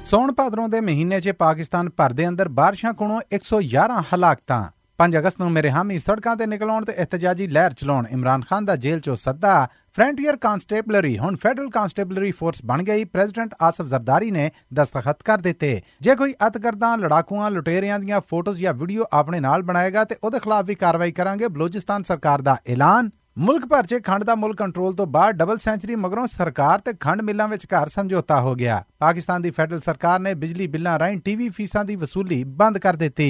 ਸੌਣ ਭਾਦਰੋਂ ਦੇ ਮਹੀਨੇ 'ਚ ਪਾਕਿਸਤਾਨ ਭਰ ਦੇ ਅੰਦਰ ਬਾਰਿਸ਼ਾਂ ਕੋਲੋਂ 111 ਹਲਾਕਤਾਂ। 5 ਅਗਸਤ ਨੂੰ ਮੇਰੇ ਹਾਮੀ ਸੜਕਾਂ ਤੇ ਨਿਕਲ ਆਉਣ ਤੇ ਇhtਜਾਜੀ ਲਹਿਰ ਚਲਾਉਣ। ਇਮਰਾਨ ਖਾਨ ਦਾ ਜੇਲ੍ਹ 'ਚੋਂ ਸੱਦਾ। ਫਰੰਟੀਅਰ ਕਾਂਸਟੇਬਲਰੀ ਹੁਣ ਫੈਡਰਲ ਕਾਂਸਟੇਬਲਰੀ ਫੋਰਸ ਬਣ ਗਈ। ਪ੍ਰੈਜ਼ੀਡੈਂਟ ਆਸਫ ਜ਼ਰਦਾਰੀ ਨੇ ਦਸਤਖਤ ਕਰ ਦਿੱਤੇ। ਜੇ ਕੋਈ ਅਤਿਕਰਦਾਂ, ਲੜਾਕੂਆਂ, ਲੁਟੇਰਿਆਂ ਦੀਆਂ ਫੋਟੋਜ਼ ਜਾਂ ਵੀਡੀਓ ਆਪਣੇ ਨਾਲ ਬਣਾਏਗਾ ਤੇ ਉਹਦੇ ਖਿਲਾਫ ਵੀ ਕਾਰਵਾਈ ਕਰਾਂਗੇ। ਬਲੋਚਿਸਤਾਨ ਸਰਕਾਰ ਦਾ ਐਲਾਨ। ਮੁਲਕ ਭਰ 'ਚ ਖੰਡ ਦਾ ਮੁੱਲ ਕੰਟਰੋਲ ਤੋਂ ਬਾਅਦ ਡਬਲ ਸੈਂਚਰੀ ਮਗਰੋਂ ਸਰਕਾਰ ਤੇ ਖੰਡ ਮਿੱਲਾਂ ਵਿਚਕਾਰ ਸਮਝੌਤਾ ਹੋ ਗਿਆ। ਪਾਕਿਸਤਾਨ ਦੀ ਫੈਡਰਲ ਸਰਕਾਰ ਨੇ ਬਿਜਲੀ ਬਿੱਲਾਂ ਰਾਹੀਂ ਟੀਵੀ ਫੀਸਾਂ ਦੀ ਵਸੂਲੀ ਬੰਦ ਕਰ ਦਿੱਤੀ।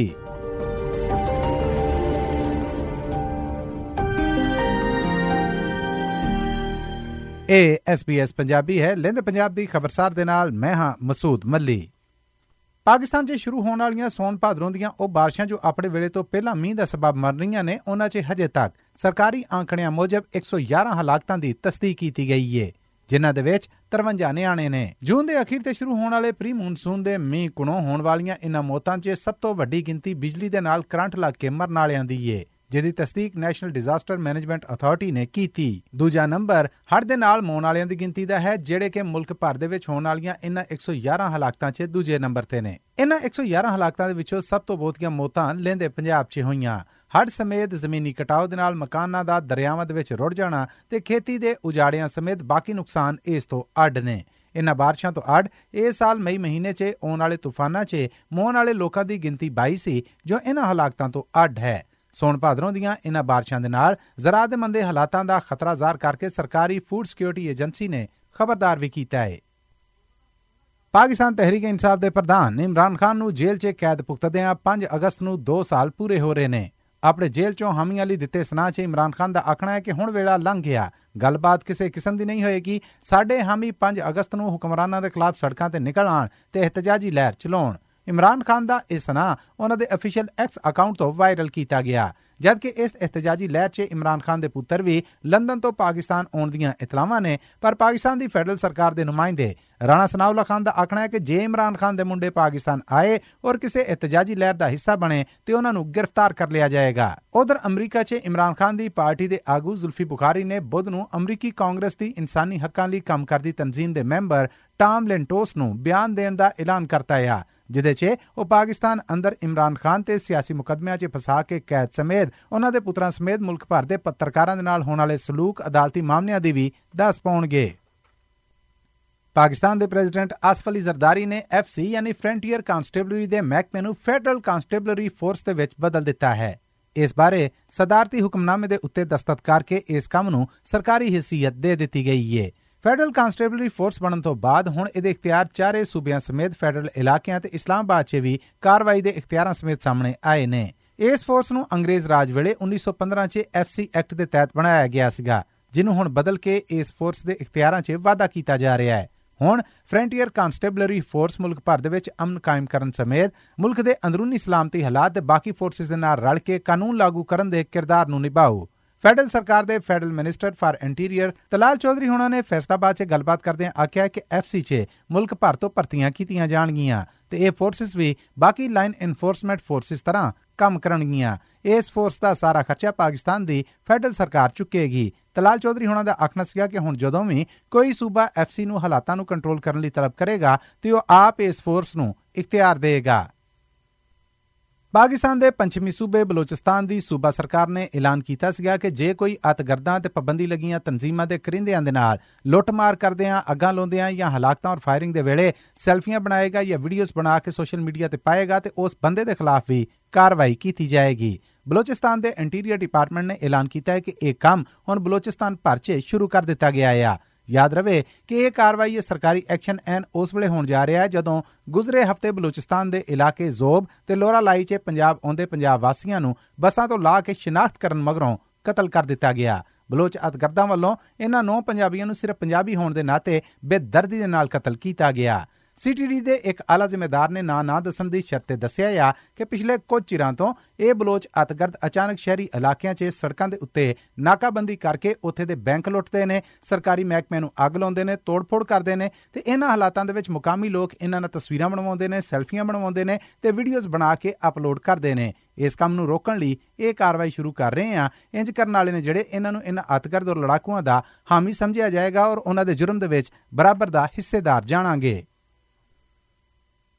ਇਹ SBS ਪੰਜਾਬੀ ਹੈ। ਲਿੰਦ ਪੰਜਾਬ ਦੀ ਖਬਰਸਾਰ ਦੇ ਨਾਲ ਮੈਂ ਹਾਂ ਮਸੂਦ ਮੱਲੀ। ਪਾਕਿਸਤਾਨ 'ਚ ਸ਼ੁਰੂ ਹੋਣ ਵਾਲੀਆਂ ਸੌਣ ਭਾਦਰੋਂ ਦੀਆਂ ਉਹ ਬਾਰਿਸ਼ਾਂ ਜੋ ਆਪਣੇ ਵੇਲੇ ਤੋਂ ਪਹਿਲਾਂ ਮੀਂਹ ਦਾ ਸਬਬ ਬਣ ਰਹੀਆਂ ਨੇ, ਉਹਨਾਂ 'ਚ ਹਜੇ ਤੱਕ ਸਰਕਾਰੀ ਆਂਕੜਿਆਂ ਮੁਜਬ 111 ਹਲਾਕਤਾਂ ਦੀ ਤਸਦੀਕ ਕੀਤੀ ਗਈ ਏ, ਜਿਨ੍ਹਾਂ ਦੇ ਵਿੱਚ 53 ਨਿਆਣੇ ਨੇ। ਜੂਨ ਦੇ ਅਖੀਰ ਤੇ ਸ਼ੁਰੂ ਹੋਣ ਵਾਲੇ ਪ੍ਰੀ ਮੂਨਸੂਨ ਦੇ ਮੀਂਹ ਕੋਲੋਂ ਹੋਣ ਵਾਲੀਆਂ ਇਨ੍ਹਾਂ ਮੌਤਾਂ 'ਚ ਸਭ ਤੋਂ ਵੱਡੀ ਗਿਣਤੀ ਬਿਜਲੀ ਦੇ ਨਾਲ ਕਰੰਟ ਲੱਗ ਕੇ ਮਰਨ ਵਾਲਿਆਂ ਦੀ ਏ, ਜਿਹਦੀ ਤਸਦੀਕ ਨੈਸ਼ਨਲ ਡਿਜ਼ਾਸਟਰ ਮੈਨੇਜਮੈਂਟ ਅਥਾਰਟੀ ਨੇ ਕੀਤੀ। ਦੂਜਾ ਨੰਬਰ ਹੜ੍ਹ ਦੇ ਨਾਲ ਮੌਣ ਵਾਲਿਆਂ ਦੀ ਗਿਣਤੀ ਦਾ ਹੈ, ਜਿਹੜੇ ਕਿ ਮੁਲਕ ਭਰ ਦੇ ਵਿੱਚ ਹੋਣ ਵਾਲੀਆਂ ਇਨ੍ਹਾਂ 111 ਹਲਾਕਤਾਂ 'ਚ ਦੂਜੇ ਨੰਬਰ ਤੇ ਨੇ। ਇਨ੍ਹਾਂ 111 ਹਲਾਕਤਾਂ ਦੇ ਵਿੱਚੋਂ ਸਭ ਤੋਂ ਬਹੁਤੀਆਂ ਮੌਤਾਂ ਲਹਿੰਦੇ ਪੰਜਾਬ 'ਚ ਹੋਈਆਂ। ਹੜ੍ਹ ਸਮੇਤ ਜ਼ਮੀਨੀ ਕਟਾਓ ਦੇ ਨਾਲ ਮਕਾਨਾਂ ਦਾ ਦਰਿਆਵਾਂ ਦੇ ਵਿੱਚ ਰੁੜ ਜਾਣਾ ਤੇ ਖੇਤੀ ਦੇ ਉਜਾੜਿਆਂ ਸਮੇਤ ਬਾਕੀ ਨੁਕਸਾਨ ਇਸ ਤੋਂ ਅੱਡ ਨੇ। ਇਨ੍ਹਾਂ ਬਾਰਿਸ਼ਾਂ ਤੋਂ ਅੱਡ ਇਸ ਸਾਲ ਮਈ ਮਹੀਨੇ 'ਚ ਆਉਣ ਵਾਲੇ ਤੂਫਾਨਾਂ 'ਚ ਮੌਣ ਵਾਲੇ ਲੋਕਾਂ ਦੀ ਗਿਣਤੀ 22 ਸੀ, ਜੋ ਇਨ੍ਹਾਂ ਹਲਾਕਤਾਂ ਤੋਂ ਅੱਡ ਹੈ। ਸੌਣ ਭਾਦਰੋਂ ਦੀਆਂ ਇਨ੍ਹਾਂ ਬਾਰਿਸ਼ਾਂ ਦੇ ਨਾਲ ਜ਼ਰਾਅਤ ਦੇ ਮੰਦੇ ਹਾਲਾਤਾਂ ਦਾ ਖਤਰਾ ਜ਼ਾਹਰ ਕਰਕੇ ਸਰਕਾਰੀ ਫੂਡ ਸਿਕਿਉਰਿਟੀ ਏਜੰਸੀ ਨੇ ਖਬਰਦਾਰ ਵੀ ਕੀਤਾ ਹੈ। ਪਾਕਿਸਤਾਨ ਤਹਿਰੀਕ-ਏ-ਇਨਸਾਫ ਦੇ ਪ੍ਰਧਾਨ ਇਮਰਾਨ ਖਾਨ ਨੂੰ ਜੇਲ੍ਹ 'ਚ ਕੈਦ ਭੁਗਤਦਿਆਂ 5 ਅਗਸਤ ਨੂੰ 2 ਸਾਲ ਪੂਰੇ ਹੋ ਰਹੇ ਨੇ। ਆਪਣੇ ਜੇਲ੍ਹ 'ਚੋਂ ਹਾਮੀਆਂ ਲਈ ਦਿੱਤੇ ਸੁਨਾਹ 'ਚ ਇਮਰਾਨ ਖਾਨ ਦਾ ਆਖਣਾ ਹੈ ਕਿ ਹੁਣ ਵੇਲਾ ਲੰਘ ਗਿਆ, ਗੱਲਬਾਤ ਕਿਸੇ ਕਿਸਮ ਦੀ ਨਹੀਂ ਹੋਏਗੀ। ਸਾਡੇ ਹਾਮੀ 5 ਅਗਸਤ ਨੂੰ ਹੁਕਮਰਾਨਾਂ ਦੇ ਖਿਲਾਫ ਸੜਕਾਂ ਤੇ ਨਿਕਲ ਆਉਣ ਤੇ ਇhtਜਾਜੀ ਲਹਿਰ ਚਲਾਉਣ। ਇਮਰਾਨ ਖਾਨ ਦਾ ਇਹ ਸੁਨਾਹ ਉਹਨਾਂ ਦੇ ਅਫੀਸ਼ੀਅਲ ਐਕਸ ਅਕਾਊਂਟ ਤੋਂ ਵਾਇਰਲ ਕੀਤਾ ਗਿਆ, ਜਦਕਿ ਇਸ ਇhtਜਾਜੀ ਲਹਿਰ 'ਚ ਇਮਰਾਨ ਖਾਨ ਦੇ ਪੁੱਤਰ ਵੀ ਲੰਡਨ ਤੋਂ ਪਾਕਿਸਤਾਨ ਆਉਣ ਦੀਆਂ ਇਤਲਾਵਾਂ ਨੇ। ਪਰ ਪਾਕਿਸਤਾਨ ਦੀ ਫੈਡਰਲ ਸਰਕਾਰ ਦੇ ਨੁਮਾਇੰਦੇ ਰਾਣਾ ਸਨਾਉਲਾ ਖਾਨ ਦਾ ਆਖਣਾ ਹੈ ਕਿ ਜੇ ਇਮਰਾਨ ਖਾਨ ਦੇ ਮੁੰਡੇ ਪਾਕਿਸਤਾਨ ਆਏ ਔਰ ਕਿਸੇ ਇhtਜਾਜੀ ਲਹਿਰ ਦਾ ਹਿੱਸਾ ਬਣੇ ਤੇ ਉਹਨਾਂ ਨੂੰ ਗ੍ਰਿਫਤਾਰ ਕਰ ਲਿਆ ਜਾਏਗਾ। ਉਧਰ ਅਮਰੀਕਾ 'ਚ ਇਮਰਾਨ ਖਾਨ ਦੀ ਪਾਰਟੀ ਦੇ ਆਗੂ ਜ਼ੁਲਫੀ ਬੁਖਾਰੀ ਨੇ ਬੁੱਧ ਨੂੰ ਅਮਰੀਕੀ ਕਾਂਗਰਸ ਦੀ ਇਨਸਾਨੀ ਹੱਕਾਂ ਲਈ ਕੰਮ ਕਰਦੀ ਤਨਜ਼ੀਮ ਦੇ ਮੈਂਬਰ ਟਾਮ ਲੈਂਟੋਸ ਨੂੰ ਬਿਆਨ ਦੇਣ ਦਾ ਐਲਾਨ ਕਰਤਾ ਹੈ, ਜਿਹਦੇ 'ਚ ਉਹ ਪਾਕਿਸਤਾਨ ਅੰਦਰ ਇਮਰਾਨ ਖਾਨ ਤੇ ਸਿਆਸੀ ਮੁਕੱਦਮਿਆਂ 'ਚ ਫਸਾ ਕੇ ਕੈਦ ਸਮੇਤ ਉਹਨਾਂ ਦੇ ਪੁੱਤਰਾਂ ਸਮੇਤ ਮੁਲਕ ਭਰ ਦੇ ਪੱਤਰਕਾਰਾਂ ਦੇ ਨਾਲ ਹੋਣ ਵਾਲੇ ਸਲੂਕ ਅਦਾਲਤੀ ਮਾਮਲਿਆਂ ਦੀ ਵੀ ਦੱਸ ਪਾਉਣਗੇ। ਪਾਕਿਸਤਾਨ ਦੇ ਪ੍ਰੈਜ਼ੀਡੈਂਟ ਆਸਫ ਅਲੀ ਜ਼ਰਦਾਰੀ ਨੇ FC ਯਾਨੀ ਫਰੰਟੀਅਰ ਕਾਂਸਟੇਬਲਰੀ ਦੇ ਮਹਿਕਮੇ ਨੂੰ ਫੈਡਰਲ ਕਾਂਸਟੇਬਲਰੀ ਫੋਰਸ ਦੇ ਵਿੱਚ ਬਦਲ ਦਿੱਤਾ ਹੈ। ਇਸ ਬਾਰੇ ਸਦਾਰਤੀ ਹੁਕਮਨਾਮੇ ਦੇ ਉੱਤੇ ਦਸਤਖਤ ਕਰਕੇ ਇਸ ਕੰਮ ਨੂੰ ਸਰਕਾਰੀ ਹੈਸੀਅਤ ਦੇ ਦਿੱਤੀ ਗਈ ਹੈ। ਫੈਡਰਲ ਕਾਂਸਟੇਬਲਰੀ ਫੋਰਸ ਬਣਨ ਤੋਂ ਬਾਅਦ ਹੁਣ ਇਹਦੇ ਇਖਤਿਆਰ ਚਾਰੇ ਸੂਬਿਆਂ ਸਮੇਤ ਫੈਡਰਲ ਇਲਾਕਿਆਂ ਤੇ ਇਸਲਾਮਾਬਾਦ 'ਚ ਵੀ ਕਾਰਵਾਈ ਦੇ ਇਖਤਿਆਰਾਂ ਸਮੇਤ ਸਾਹਮਣੇ ਆਏ ਨੇ। ਇਸ ਫੋਰਸ ਨੂੰ ਅੰਗਰੇਜ਼ ਰਾਜ ਵੇਲੇ 1915 'ਚ FC ਐਕਟ ਦੇ ਤਹਿਤ ਬਣਾਇਆ ਗਿਆ ਸੀਗਾ, ਜਿਹਨੂੰ ਹੁਣ ਬਦਲ ਕੇ ਇਸ ਫੋਰਸ ਦੇ ਇਖਤਿਆਰਾਂ 'ਚ ਵਾਧਾ ਕੀਤਾ ਜਾ ਰਿਹਾ ਹੈ। ਹੁਣ ਫਰੰਟੀਅਰ ਕਾਂਸਟੇਬਲਰੀ ਫੋਰਸ ਮੁਲਕ ਭਰ ਦੇ ਵਿੱਚ ਅਮਨ ਕਾਇਮ ਕਰਨ ਸਮੇਤ ਮੁਲਕ ਦੇ ਅੰਦਰੂਨੀ ਸਲਾਮਤੀ ਹਾਲਾਤ ਤੇ ਬਾਕੀ ਫੋਰਸਿਸ ਦੇ ਨਾਲ ਰਲ ਕੇ ਕਾਨੂੰਨ ਲਾਗੂ ਕਰਨ ਦੇ ਕਿਰਦਾਰ ਨੂੰ ਨਿਭਾਊ। ਫੈਡਰਲ ਸਰਕਾਰ ਦੇ federal minister for interior Talal Chaudhry ਹੋਣਾ ਨੇ ਫੈਸਲਾਬਾਦ 'ਚ ਗੱਲਬਾਤ ਕਰਦਿਆਂ ਆਖਿਆ ਕਿ FC 'ਚ ਮੁਲਕ ਭਰ ਤੋਂ ਭਰਤੀਆਂ ਕੀਤੀਆਂ ਜਾਣਗੀਆਂ ਤੇ ਇਹ ਫੋਰਸਿਸ ਵੀ ਬਾਕੀ ਲਾਈਨ ਇਨਫੋਰਸਮੈਂਟ ਫੋਰਸਿਸ ਤਰ੍ਹਾਂ ਕੰਮ ਕਰਨਗੀਆਂ। ਇਸ ਫੋਰਸ ਦਾ ਸਾਰਾ ਖਰਚਾ ਪਾਕਿਸਤਾਨ ਦੀ ਫੈਡਰਲ ਸਰਕਾਰ ਚੁੱਕੇਗੀ। ਤਲਾਲ ਚੌਧਰੀ ਹੋਣਾ ਦਾ ਆਖਣਾ ਸੀਗਾ ਕਿ ਹੁਣ ਜਦੋਂ ਵੀ ਕੋਈ ਸੂਬਾ FC ਨੂੰ ਹਾਲਾਤਾਂ ਨੂੰ ਕੰਟਰੋਲ ਕਰਨ ਲਈ ਤਲਬ ਕਰੇਗਾ ਤੇ ਉਹ ਆਪ ਇਸ ਫੋਰਸ ਨੂੰ ਇਖਤਿਆਰ ਦੇਗਾ। ਪਾਕਿਸਤਾਨ ਦੇ ਪੰਛਮੀ ਸੂਬੇ ਬਲੋਚਿਸਤਾਨ ਦੀ ਸੂਬਾ ਸਰਕਾਰ ਨੇ ਐਲਾਨ ਕੀਤਾ ਸੀਗਾ ਕਿ ਜੇ ਕੋਈ ਅਤਿਗਰਦਾਂ ਤੇ ਪਾਬੰਦੀ ਲੱਗੀਆਂ ਤਨਜ਼ੀਮਾਂ ਦੇ ਕਰਿੰਦਿਆਂ ਦੇ ਨਾਲ ਲੁੱਟਮਾਰ ਕਰਦਿਆਂ, ਅੱਗਾਂ ਲਾਉਂਦਿਆਂ ਜਾਂ ਹਲਾਕਤਾਂ ਔਰ ਫਾਇਰਿੰਗ ਦੇ ਵੇਲੇ ਸੈਲਫੀਆਂ ਬਣਾਏਗਾ ਜਾਂ ਵੀਡੀਓਜ਼ ਬਣਾ ਕੇ ਸੋਸ਼ਲ ਮੀਡੀਆ ਤੇ ਪਾਏਗਾ ਤੇ ਉਸ ਬੰਦੇ ਦੇ ਖਿਲਾਫ ਵੀ ਕਾਰਵਾਈ ਕੀਤੀ ਜਾਏਗੀ। ਬਲੋਚਿਸਤਾਨ ਦੇ ਇੰਟੀਰੀਅਰ ਡਿਪਾਰਟਮੈਂਟ ਨੇ ਐਲਾਨ ਕੀਤਾ ਹੈ ਕਿ ਇਹ ਕੰਮ ਹੁਣ ਬਲੋਚਿਸਤਾਨ ਭਰ 'ਚ ਸ਼ੁਰੂ ਕਰ ਦਿੱਤਾ ਗਿਆ ਹੈ। ਯਾਦ ਰਵੇ ਕਿ ਇਹ ਕਾਰਵਾਈ ਇਹ ਸਰਕਾਰੀ ਐਕਸ਼ਨ ਐਨ ਉਸ ਵੇਲੇ ਹੋਣ ਜਾ ਰਿਹਾ ਹੈ ਜਦੋਂ ਗੁਜ਼ਰੇ ਹਫ਼ਤੇ ਬਲੋਚਿਸਤਾਨ ਦੇ ਇਲਾਕੇ ਜ਼ੋਬ ਤੇ ਲੋਰਾ ਲਾਈ 'ਚ ਪੰਜਾਬ ਆਉਂਦੇ ਪੰਜਾਬ ਵਾਸੀਆਂ ਨੂੰ ਬੱਸਾਂ ਤੋਂ ਲਾ ਕੇ ਸ਼ਨਾਖਤ ਕਰਨ ਮਗਰੋਂ ਕਤਲ ਕਰ ਦਿੱਤਾ ਗਿਆ। ਬਲੋਚ ਅਤਿਗਰਦਾਂ ਵੱਲੋਂ ਇਹਨਾਂ 9 ਪੰਜਾਬੀਆਂ ਨੂੰ ਸਿਰਫ ਪੰਜਾਬੀ ਹੋਣ ਦੇ ਨਾਤੇ ਬੇਦਰਦੀ ਦੇ ਨਾਲ ਕਤਲ ਕੀਤਾ ਗਿਆ। CTD ਦੇ ਇੱਕ ਆਲਾ ਜ਼ਿੰਮੇਦਾਰ ਨੇ ਨਾ ਦੱਸਣ ਦੀ ਸ਼ਰਤ ਤੇ ਦੱਸਿਆ ਕਿ ਪਿਛਲੇ ਕੁਝ ਚਿਰਾਂ ਤੋਂ ਇਹ ਬਲੋਚ ਅਤਿਗਰਦ ਅਚਾਨਕ ਸ਼ਹਿਰੀ ਇਲਾਕਿਆਂ 'ਚ ਸੜਕਾਂ ਦੇ ਉੱਤੇ ਨਾਕਾਬੰਦੀ ਕਰਕੇ ਉੱਥੇ ਦੇ ਬੈਂਕ ਲੁੱਟਦੇ ਨੇ, ਸਰਕਾਰੀ ਮਹਿਕਮਿਆਂ ਨੂੰ ਅੱਗ ਲਾਉਂਦੇ ਨੇ, ਤੋੜ-ਫੋੜ ਕਰਦੇ ਨੇ ਤੇ ਇਹਨਾਂ ਹਾਲਾਤਾਂ ਦੇ ਵਿੱਚ ਮੁਕਾਮੀ ਲੋਕ ਇਹਨਾਂ ਨਾਲ ਤਸਵੀਰਾਂ ਬਣਵਾਉਂਦੇ ਨੇ, ਸੈਲਫੀਆਂ ਬਣਵਾਉਂਦੇ ਨੇ ਤੇ ਵੀਡੀਓਜ਼ ਬਣਾ ਕੇ ਅਪਲੋਡ ਕਰਦੇ ਨੇ। ਇਸ ਕੰਮ ਨੂੰ ਰੋਕਣ ਲਈ ਇਹ ਕਾਰਵਾਈ ਸ਼ੁਰੂ ਕਰ ਰਹੇ ਹਾਂ। ਇੰਜ ਕਰਨ ਵਾਲੇ ਨੇ ਜਿਹੜੇ ਇਹਨਾਂ ਨੂੰ ਇਹਨਾਂ ਅਤਿਗਰਦ ਔਰ ਲੜਾਕੂਆਂ ਦਾ ਹਾਮੀ ਸਮਝਿਆ ਜਾਏਗਾ ਔਰ ਉਹਨਾਂ ਦੇ ਜੁਰਮ ਦੇ ਵਿੱਚ ਬਰਾਬਰ ਦਾ ਹਿੱਸੇਦਾਰ ਜਾਣਾਂਗੇ।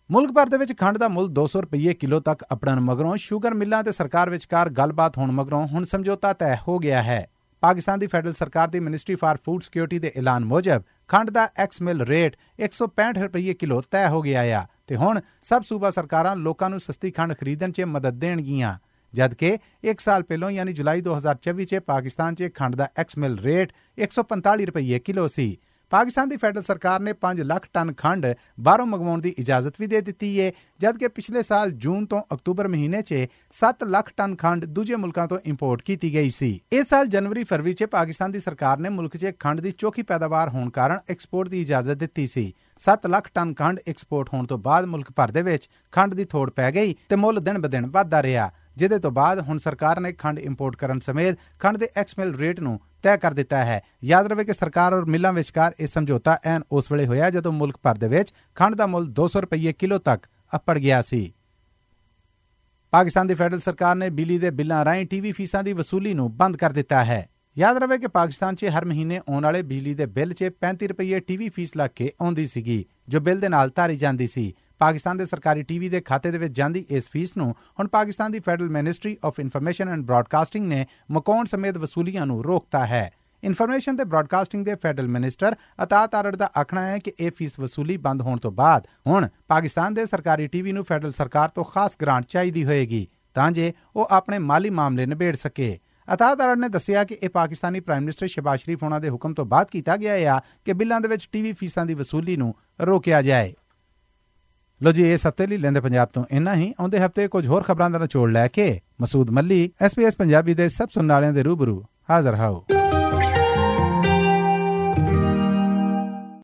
ਮੁਲਕ ਭਰ ਦੇ ਵਿੱਚ ਖੰਡ ਦਾ ਮੁੱਲ 200 ਰੁਪਏ ਕਿਲੋ ਤੱਕ ਅਪੜਨ ਮਗਰੋਂ ਸ਼ੂਗਰ ਮਿੱਲਾਂ ਤੇ ਸਰਕਾਰ ਵਿਚਕਾਰ ਗੱਲਬਾਤ ਹੋਣ ਮਗਰੋਂ ਹੁਣ ਸਮਝੌਤਾ ਤੈਅ ਹੋ ਗਿਆ ਹੈ। ਪਾਕਿਸਤਾਨ ਦੀ ਫੈਡਰਲ ਸਰਕਾਰ ਦੀ ਮਿਨਿਸਟਰੀ ਫਾਰ ਫੂਡ ਸਿਕਿਉਰਿਟੀ ਦੇ ਐਲਾਨ ਮੁਜਬ ਖੰਡ ਦਾ ਐਕਸ ਮਿਲ ਰੇਟ 165 ਰੁਪਏ ਕਿਲੋ ਤੈਅ ਹੋ ਗਿਆ ਆ ਤੇ ਹੁਣ ਸਭ ਸੂਬਾ ਸਰਕਾਰਾਂ ਲੋਕਾਂ ਨੂੰ ਸਸਤੀ ਖੰਡ ਖਰੀਦਣ 'ਚ ਮਦਦ ਦੇਣਗੀਆਂ, ਜਦਕਿ 1 ਸਾਲ ਪਹਿਲਾਂ ਯਾਨੀ ਜੁਲਾਈ 2024 'ਚ ਪਾਕਿਸਤਾਨ 'ਚ ਖੰਡ ਦਾ ਐਕਸ ਮਿਲ ਰੇਟ 145 ਰੁਪਏ ਕਿਲੋ ਸੀ। ਪਾਕਿਸਤਾਨ ਦੀ ਫੈਡਰਲ ਸਰਕਾਰ ਨੇ 5 ਲੱਖ ਟਨ ਖੰਡ ਬਾਹਰੋਂ ਮੰਗਵਾਉਣ ਦੀ ਇਜਾਜ਼ਤ ਵੀ ਦੇ ਦਿੱਤੀ ਹੈ, ਜਦਕਿ ਪਿਛਲੇ ਸਾਲ ਜੂਨ ਤੋਂ ਅਕਤੂਬਰ ਮਹੀਨੇ 'ਚ 7 ਲੱਖ ਟਨ ਖੰਡ ਦੂਜੇ ਮੁਲਕਾਂ ਤੋਂ ਇੰਪੋਰਟ ਕੀਤੀ ਗਈ ਸੀ। ਇਸ ਸਾਲ ਜਨਵਰੀ ਫਰਵਰੀ 'ਚ ਪਾਕਿਸਤਾਨ ਦੀ ਸਰਕਾਰ ਨੇ ਮੁਲਕ 'ਚ ਖੰਡ ਦੀ ਚੋਖੀ ਪੈਦਾਵਾਰ ਹੋਣ ਕਾਰਨ ਐਕਸਪੋਰਟ ਦੀ ਇਜਾਜ਼ਤ ਦਿੱਤੀ ਸੀ। 7 ਲੱਖ ਟਨ ਖੰਡ ਐਕਸਪੋਰਟ ਹੋਣ ਤੋਂ ਬਾਅਦ ਮੁਲਕ ਭਰ ਦੇ ਵਿੱਚ ਖੰਡ ਦੀ ਥੋੜ ਪੈ ਗਈ ਤੇ ਮੁੱਲ ਦਿਨ ਬ ਦਿਨ ਵੱਧਦਾ ਰਿਹਾ, ਜਿਹਦੇ ਤੋਂ ਬਾਅਦ ਹੁਣ ਸਰਕਾਰ ਨੇ ਖੰਡ ਇੰਪੋਰਟ ਕਰਨ ਸਮੇਤ ਖੰਡ ਦੇ ਐਕਸ ਮਿਲ ਰੇਟ ਨੂੰ ਤੈਅ ਕਰ ਦਿੱਤਾ ਹੈ। ਯਾਦ ਰਵੇ ਕਿ ਸਰਕਾਰ ਔਰ ਮਿੱਲਾਂ ਵਿਚਕਾਰ ਇਹ ਸਮਝੌਤਾ ਐਨ ਉਸ ਵੇਲੇ ਹੋਇਆ ਜਦੋਂ ਮੁਲਕ ਭਰ ਦੇ ਵਿੱਚ ਖੰਡ ਦਾ ਮੁੱਲ 200 ਰੁਪਏ ਕਿਲੋ ਤੱਕ ਅੱਪੜ ਗਿਆ ਸੀ। ਪਾਕਿਸਤਾਨ ਦੀ ਫੈਡਰਲ ਸਰਕਾਰ ਨੇ ਬਿਜਲੀ ਦੇ ਬਿੱਲਾਂ ਰਾਹੀਂ ਟੀਵੀ ਫੀਸਾਂ ਦੀ ਵਸੂਲੀ ਨੂੰ ਬੰਦ ਕਰ ਦਿੱਤਾ ਹੈ। ਯਾਦ ਰਵੇ ਕਿ ਪਾਕਿਸਤਾਨ 'ਚ ਹਰ ਮਹੀਨੇ ਆਉਣ ਵਾਲੇ ਬਿਜਲੀ ਦੇ ਬਿੱਲ 'ਚ 35 ਰੁਪਏ ਟੀਵੀ ਫੀਸ ਲੱਗ ਕੇ ਆਉਂਦੀ ਸੀਗੀ, ਜੋ ਬਿੱਲ ਦੇ ਨਾਲ ਧਾਰੀ ਜਾਂਦੀ ਸੀ। ਪਾਕਿਸਤਾਨ ਦੇ ਸਰਕਾਰੀ ਟੀਵੀ ਦੇ ਖਾਤੇ ਦੇ ਵਿੱਚ ਜਾਂਦੀ ਇਸ ਫੀਸ ਨੂੰ ਹੁਣ ਪਾਕਿਸਤਾਨ ਦੀ federal ministry of information and broadcasting ਨੇ ਮੁਕਾਉਣ ਸਮੇਤ ਵਸੂਲੀਆਂ ਨੂੰ ਰੋਕਤਾ ਹੈ। ਇਨਫੋਰਮੇਸ਼ਨ ਤੇ ਬ੍ਰਾਡਕਾਸਟਿੰਗ ਦੇ ਫੈਡਰਲ ਮਿਨਿਸਟਰ ਅਤਾਤ ਆਰੜ ਦਾ ਆਖਣਾ ਹੈ ਕਿ ਇਹ ਫੀਸ ਵਸੂਲੀ ਬੰਦ ਹੋਣ ਤੋਂ ਬਾਅਦ ਹੁਣ ਪਾਕਿਸਤਾਨ ਦੇ ਸਰਕਾਰੀ ਟੀਵੀ ਨੂੰ ਫੈਡਰਲ ਸਰਕਾਰ ਤੋਂ ਖਾਸ ਗ੍ਰਾਂਟ ਚਾਹੀਦੀ ਹੋਏਗੀ ਤਾਂ ਜੇ ਉਹ ਆਪਣੇ ਮਾਲੀ ਮਾਮਲੇ ਨਿਬੇੜ ਸਕੇ। ਅਤਾਤ ਆਰੜ ਨੇ ਦੱਸਿਆ ਕਿ ਇਹ ਪਾਕਿਸਤਾਨੀ ਪ੍ਰਾਈਮ ਮਿਨਿਸਟਰ ਸ਼ਹਿਬਾਜ਼ ਸ਼ਰੀਫ ਹੋਣਾ ਦੇ ਹੁਕਮ ਤੋਂ ਬਾਅਦ ਕੀਤਾ ਗਿਆ ਹੈ ਕਿ ਬਿੱਲਾਂ ਦੇ ਵਿੱਚ ਟੀਵੀ ਫੀਸਾਂ ਦੀ ਵਸੂਲੀ ਨੂੰ ਰੋਕਿਆ ਜਾਏ। ਲੋ ਜੀ, ਇਸ ਹਫ਼ਤੇ ਲਈ ਲੈਂਦੇ ਪੰਜਾਬ ਤੋਂ ਇੰਨਾ ਹੀ। ਆਉਂਦੇ ਹਫ਼ਤੇ ਕੁਝ ਹੋਰ ਖਬਰਾਂ ਦਾ ਨਿਚੋੜ ਲੈ ਕੇ ਮਸੂਦ ਮੱਲੀ SBS ਪੰਜਾਬੀ ਦੇ ਸਭ ਸੁਣਨ ਵਾਲਿਆਂ ਦੇ ਰੂਬਰੂ ਹਾਜ਼ਰ ਹਾਓ।